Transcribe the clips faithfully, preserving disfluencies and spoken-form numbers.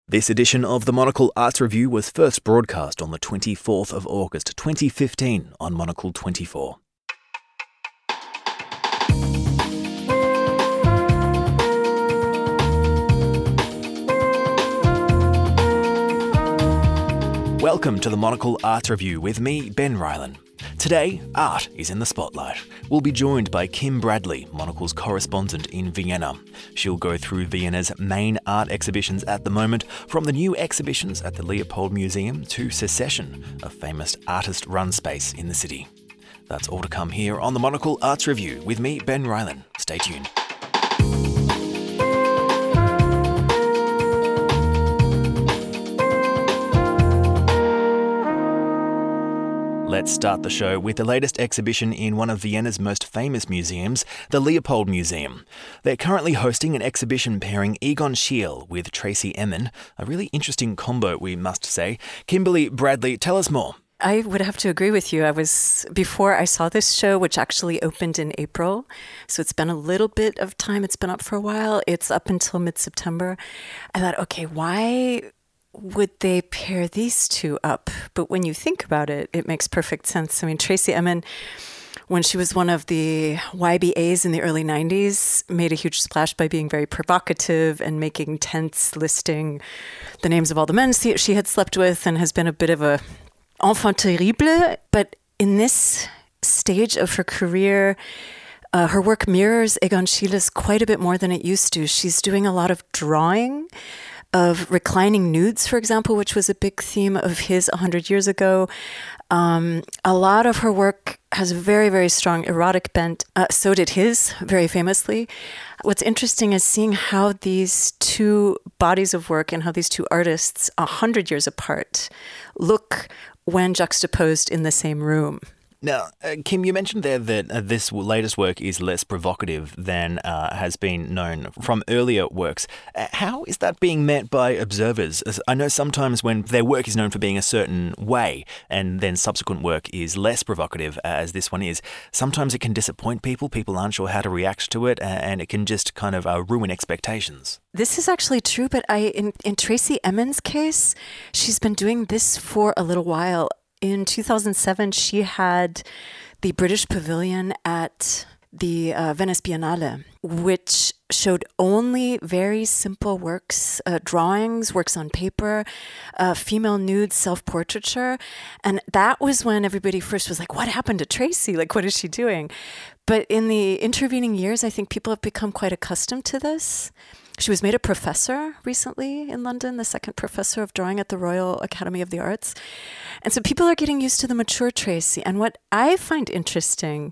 This edition of the Monocle Arts Review was first broadcast on the twenty-fourth of August twenty fifteen on Monocle twenty-four. Welcome to the Monocle Arts Review with me, Ben Rylan. Today, art is in the spotlight. We'll be joined by Kim Bradley, Monocle's correspondent in Vienna. She'll go through Vienna's main art exhibitions at the moment, from the new exhibitions at the Leopold Museum to Secession, a famous artist-run space in the city. That's all to come here on the Monocle Arts Review with me, Ben Rylan. Stay tuned. Let's start the show with the latest exhibition in one of Vienna's most famous museums, the Leopold Museum. They're currently hosting an exhibition pairing Egon Schiele with Tracey Emin, a really interesting combo, we must say. Kimberly Bradley, tell us more. I would have to agree with you. I was, before I saw this show, which actually opened in April, so it's been a little bit of time. It's been up for a while. It's up until mid-September. I thought, okay, why would they pair these two up? But when you think about it, it makes perfect sense. I mean, Tracey Emin, when she was one of the Y B As in the early nineties, made a huge splash by being very provocative and making tents listing the names of all the men she had slept with, and has been a bit of a enfant terrible. But in this stage of her career, uh, her work mirrors Egon Schiele's quite a bit more than it used to. She's doing a lot of drawing of reclining nudes, for example, which was a big theme of his one hundred years ago. Um, a lot of her work has a very, very strong erotic bent. Uh, so did his, very famously. What's interesting is seeing how these two bodies of work and how these two artists, one hundred years apart, look when juxtaposed in the same room. Now, uh, Kim, you mentioned there that uh, this latest work is less provocative than uh, has been known from earlier works. Uh, how is that being met by observers? As I know sometimes when their work is known for being a certain way and then subsequent work is less provocative, uh, as this one is, sometimes it can disappoint people. People aren't sure how to react to it, uh, and it can just kind of uh, ruin expectations. This is actually true, but I, in, in Tracey Emin's case, she's been doing this for a little while. In two thousand seven, she had the British Pavilion at the uh, Venice Biennale, which showed only very simple works, uh, drawings, works on paper, uh, female nude, self-portraiture. And that was when everybody first was like, what happened to Tracey? Like, what is she doing? But in the intervening years, I think people have become quite accustomed to this. She was made a professor recently in London, the second professor of drawing at the Royal Academy of the Arts. And so people are getting used to the mature Tracey. And what I find interesting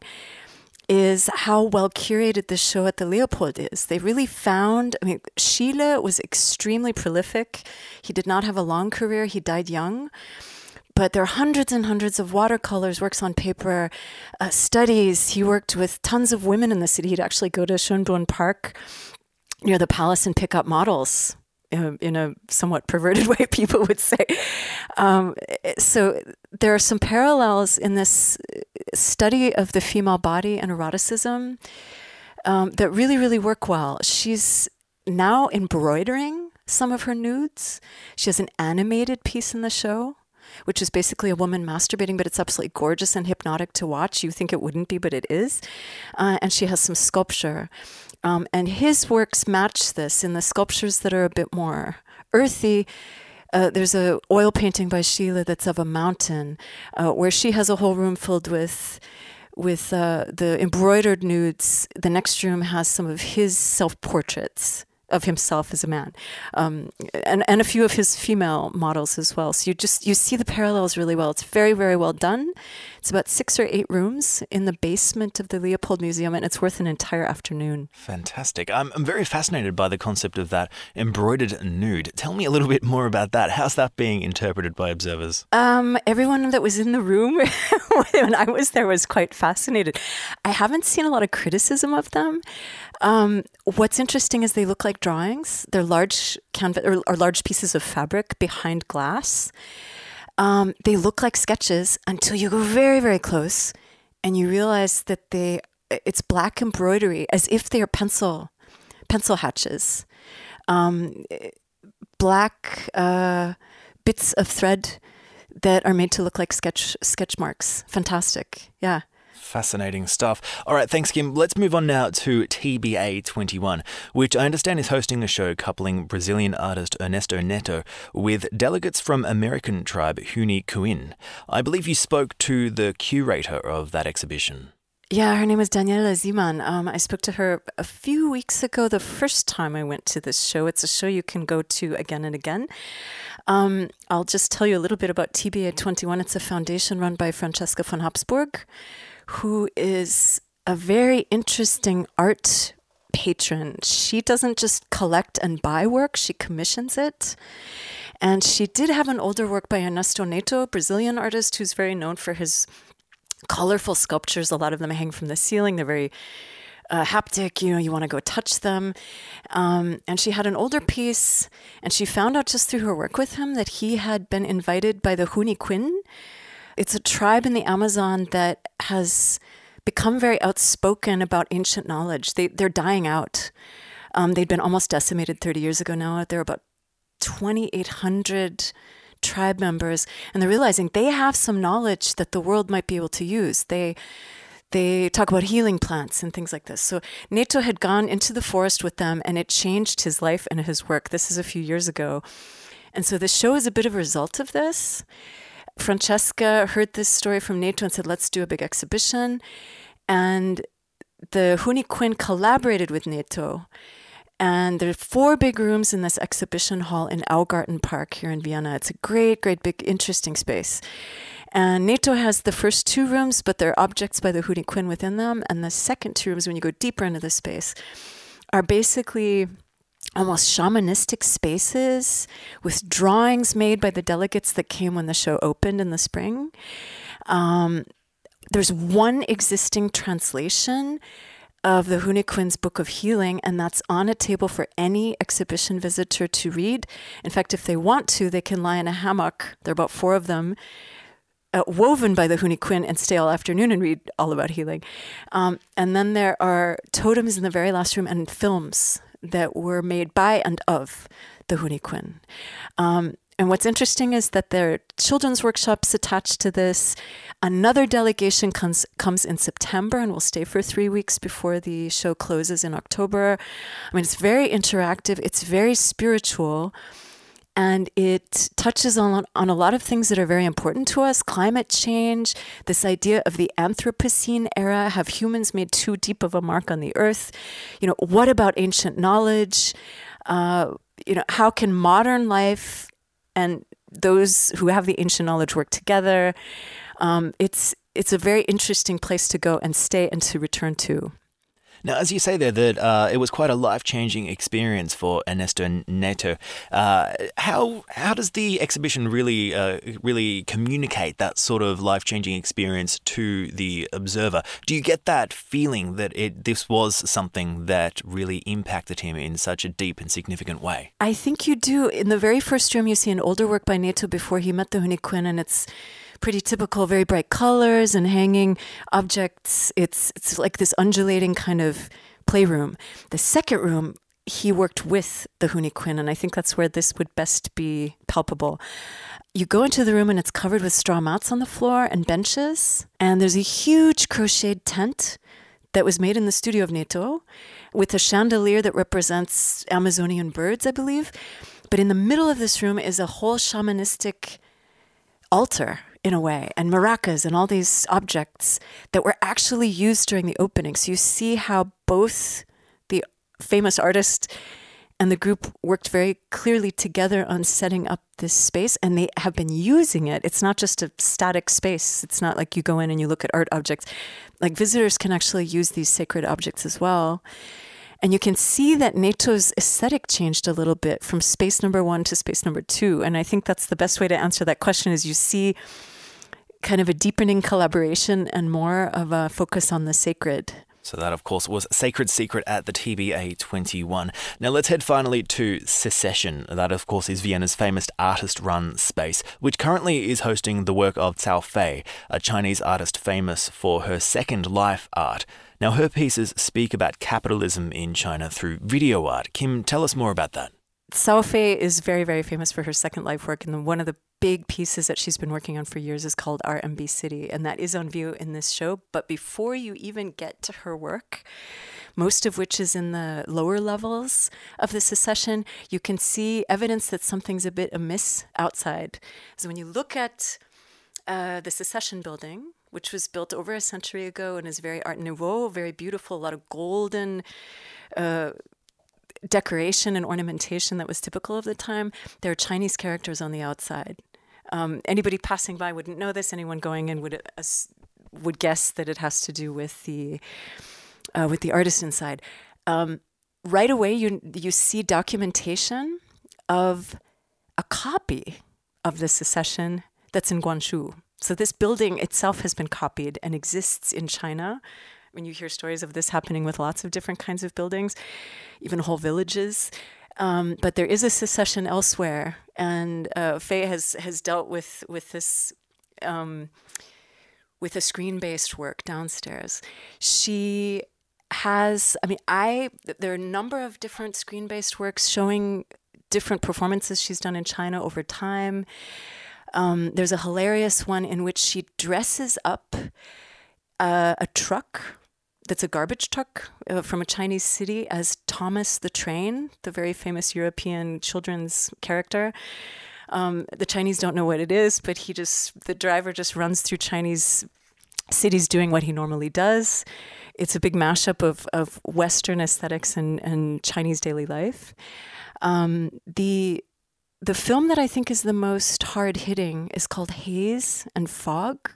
is how well curated this show at the Leopold is. They really found, I mean, Schiele was extremely prolific. He did not have a long career. He died young. But there are hundreds and hundreds of watercolors, works on paper, uh, studies. He worked with tons of women in the city. He'd actually go to Schönbrunn Park near the palace and pick up models uh, in a somewhat perverted way, people would say. Um, so there are some parallels in this study of the female body and eroticism um, that really, really work well. She's now embroidering some of her nudes. She has an animated piece in the show, which is basically a woman masturbating, but it's absolutely gorgeous and hypnotic to watch. You think it wouldn't be, but it is. Uh, and she has some sculpture. Um, and his works match this in the sculptures that are a bit more earthy. Uh, there's a oil painting by Schiele that's of a mountain, uh, where she has a whole room filled with with uh, the embroidered nudes. The next room has some of his self-portraits of himself as a man, um, and, and a few of his female models as well. So you just, you see the parallels really well. It's very, very well done. It's about six or eight rooms in the basement of the Leopold Museum, and it's worth an entire afternoon. Fantastic. I'm, I'm very fascinated by the concept of that embroidered nude. Tell me a little bit more about that. How's that being interpreted by observers? Um, everyone that was in the room when I was there was quite fascinated. I haven't seen a lot of criticism of them. Um, what's interesting is they look like drawings. They're large canvas or, or large pieces of fabric behind glass. Um, they look like sketches until you go very, very close and you realize that they it's black embroidery as if they are pencil pencil hatches. Um, black uh, bits of thread that are made to look like sketch sketch marks. Fantastic. Yeah. Fascinating stuff. All right, thanks, Kim. Let's move on now to T B A twenty-one, which I understand is hosting a show coupling Brazilian artist Ernesto Neto with delegates from American tribe Huni Kuin. I believe you spoke to the curator of that exhibition. Yeah, her name is Daniela Ziman. Um, I spoke to her a few weeks ago, the first time I went to this show. It's a show you can go to again and again. Um, I'll just tell you a little bit about T B A twenty-one. It's a foundation run by Francesca von Habsburg, who is a very interesting art patron. She doesn't just collect and buy work, she commissions it. And she did have an older work by Ernesto Neto, a Brazilian artist who's very known for his colorful sculptures. A lot of them hang from the ceiling. They're very uh, haptic, you know, you want to go touch them. Um, and she had an older piece, and she found out just through her work with him that he had been invited by the Huni Kuin. It's a tribe in the Amazon that has become very outspoken about ancient knowledge. They, they're dying out. Um, they'd been almost decimated thirty years ago now. There are about twenty-eight hundred tribe members, and they're realizing they have some knowledge that the world might be able to use. They they talk about healing plants and things like this. So Neto had gone into the forest with them, and it changed his life and his work. This is a few years ago. And so the show is a bit of a result of this. Francesca heard this story from Neto and said, let's do a big exhibition. And the Huni Kuin collaborated with Neto. And there are four big rooms in this exhibition hall in Augarten Park here in Vienna. It's a great, great, big, interesting space. And Neto has the first two rooms, but there are objects by the Huni Kuin within them. And the second two rooms, when you go deeper into the space, are basically almost shamanistic spaces with drawings made by the delegates that came when the show opened in the spring. Um, there's one existing translation of the Huni Kuin's Book of Healing, and that's on a table for any exhibition visitor to read. In fact, if they want to, they can lie in a hammock. There are about four of them, uh, woven by the Huni Kuin, and stay all afternoon and read all about healing. Um, and then there are totems in the very last room and films that were made by and of the Huni Kuin. Um, And what's interesting is that there are children's workshops attached to this. Another delegation comes comes in September and will stay for three weeks before the show closes in October. I mean, it's very interactive. It's very spiritual. And it touches on, on a lot of things that are very important to us. Climate change, this idea of the Anthropocene era. Have humans made too deep of a mark on the earth? You know, what about ancient knowledge? Uh, you know, how can modern life and those who have the ancient knowledge work together? Um, it's it's a very interesting place to go and stay and to return to. Now, as you say there, that uh, it was quite a life-changing experience for Ernesto Neto. Uh, how how does the exhibition really uh, really communicate that sort of life-changing experience to the observer? Do you get that feeling that it this was something that really impacted him in such a deep and significant way? I think you do. In the very first room, you see an older work by Neto before he met the Huni Kuin, and it's pretty typical, very bright colors and hanging objects. It's it's like this undulating kind of playroom. The second room, he worked with the Huni Kuin, and I think that's where this would best be palpable. You go into the room and it's covered with straw mats on the floor and benches, and there's a huge crocheted tent that was made in the studio of Neto with a chandelier that represents Amazonian birds, I believe. But in the middle of this room is a whole shamanistic altar, in a way, and maracas and all these objects that were actually used during the opening. So you see how both the famous artist and the group worked very clearly together on setting up this space, and they have been using it. It's not just a static space. It's not like you go in and you look at art objects. Like, visitors can actually use these sacred objects as well. And you can see that Neto's aesthetic changed a little bit from space number one to space number two. And I think that's the best way to answer that question, is you see kind of a deepening collaboration and more of a focus on the sacred. So that, of course, was Sacred Secret at the T B A twenty-one. Now let's head finally to Secession. That, of course, is Vienna's famous artist-run space, which currently is hosting the work of Cao Fei, a Chinese artist famous for her Second Life art. Now, her pieces speak about capitalism in China through video art. Kim, tell us more about that. Cao Fei is very, very famous for her Second Life work, and one of the big pieces that she's been working on for years is called R M B City, and that is on view in this show. But before you even get to her work, most of which is in the lower levels of the Secession, you can see evidence that something's a bit amiss outside. So when you look at uh, the Secession building, which was built over a century ago and is very Art Nouveau, very beautiful, a lot of golden uh, decoration and ornamentation that was typical of the time. There are Chinese characters on the outside. Um, anybody passing by wouldn't know this. Anyone going in would uh, would guess that it has to do with the uh, with the artist inside. Um, right away, you you see documentation of a copy of the Secession that's in Guangzhou. So this building itself has been copied and exists in China. When you hear stories of this happening with lots of different kinds of buildings, even whole villages. Um, but there is a Secession elsewhere, and uh, Fei has has dealt with with this um, with a screen-based work downstairs. She has, I mean, I there are a number of different screen-based works showing different performances she's done in China over time. Um, there's a hilarious one in which she dresses up uh, a truck that's a garbage truck uh, from a Chinese city as Thomas the Train, the very famous European children's character. Um, the Chinese don't know what it is, but he just the driver just runs through Chinese cities doing what he normally does. It's a big mashup of, of Western aesthetics and, and Chinese daily life. Um, the the film that I think is the most hard-hitting is called Haze and Fog,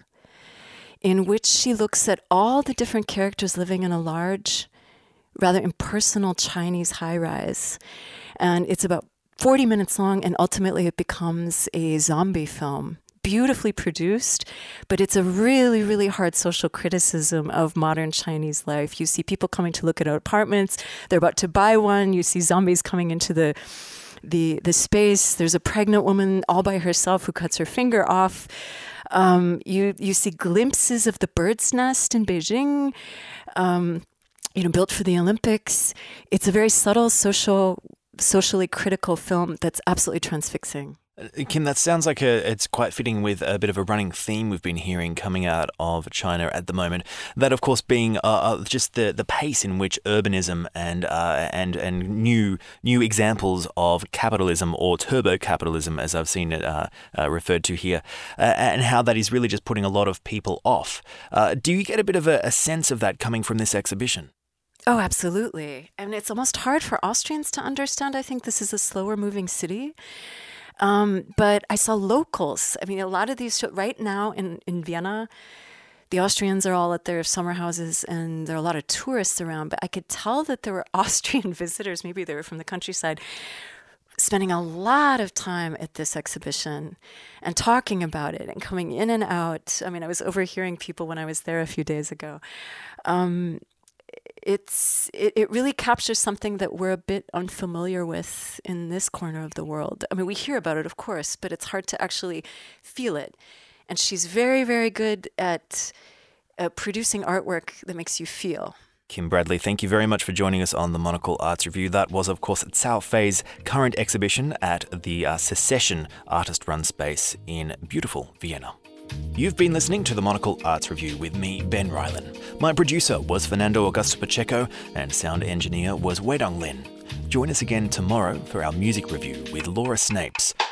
in which she looks at all the different characters living in a large, rather impersonal Chinese high-rise. And it's about forty minutes long, and ultimately it becomes a zombie film, beautifully produced, but it's a really, really hard social criticism of modern Chinese life. You see people coming to look at apartments, they're about to buy one, you see zombies coming into the the the space, there's a pregnant woman all by herself who cuts her finger off. Um, you you see glimpses of the bird's nest in Beijing, um, you know, built for the Olympics. It's a very subtle, social, socially critical film that's absolutely transfixing. Kim, that sounds like a, it's quite fitting with a bit of a running theme we've been hearing coming out of China at the moment. That, of course, being uh, just the, the pace in which urbanism and uh, and and new new examples of capitalism, or turbo capitalism, as I've seen it uh, uh, referred to here, uh, and how that is really just putting a lot of people off. Uh, do you get a bit of a, a sense of that coming from this exhibition? Oh, absolutely. I mean, it's almost hard for Austrians to understand. I think this is a slower moving city. Um, but I saw locals. I mean, a lot of these shows, right now in, in Vienna, the Austrians are all at their summer houses and there are a lot of tourists around. But I could tell that there were Austrian visitors, maybe they were from the countryside, spending a lot of time at this exhibition and talking about it and coming in and out. I mean, I was overhearing people when I was there a few days ago. Um, It's it, it really captures something that we're a bit unfamiliar with in this corner of the world. I mean, we hear about it, of course, but it's hard to actually feel it. And she's very, very good at uh, producing artwork that makes you feel. Kim Bradley, thank you very much for joining us on the Monocle Arts Review. That was, of course, Cao Fei's current exhibition at the uh, Secession artist-run space in beautiful Vienna. You've been listening to the Monocle Arts Review with me, Ben Rylan. My producer was Fernando Augusto Pacheco, and sound engineer was Wedong Lin. Join us again tomorrow for our music review with Laura Snapes.